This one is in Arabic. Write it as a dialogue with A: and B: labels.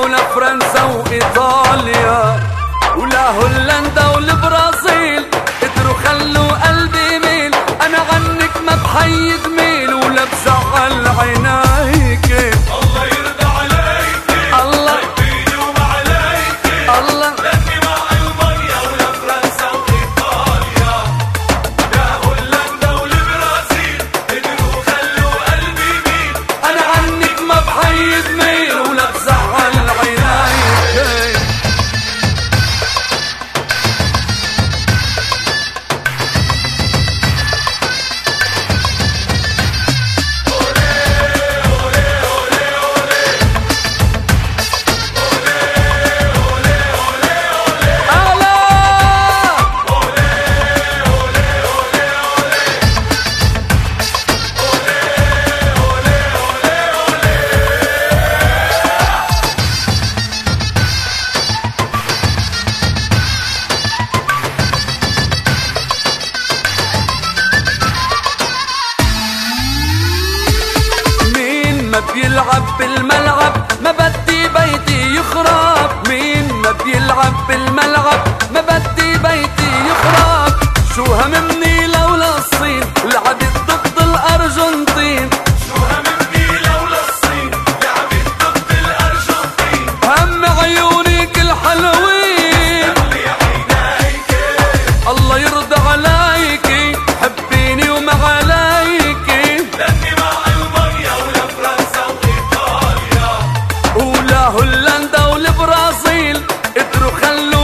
A: ولا فرنسا وإيطاليا ولا هولندا والبرازيل قدروا خلوا قلبي يميل. أنا عنك ما بحيد ميل ولا بزعل عينيك.
B: الله يرضى عليك،
A: الله
B: بيدي وعليك،
A: الله
B: لكي مع ألمانيا ولا فرنسا وإيطاليا لا هولندا والبرازيل قدروا خلوا قلبي يميل.
A: أنا عنك ما بحيد ميل ولا بزعل عينيك. ما بيلعب بالملعب ما بدي بيتي يخرب. مين ما بيلعب بالملعب ما بدي بيتي يخرب. شو هممني لولا الصين لعبت ضد الأرجنتين.
B: شو هممني لولا الصين لعبت ضد الأرجنتين.
A: هم عيونك الحلوين
B: خلي عينيك
A: الله يرضى عليكي. حبيني وما عليكي
B: لكي مع ألمانيا ولا فرنسا وإيطاليا
A: ولا هولندا والبرازيل قدروا خلوا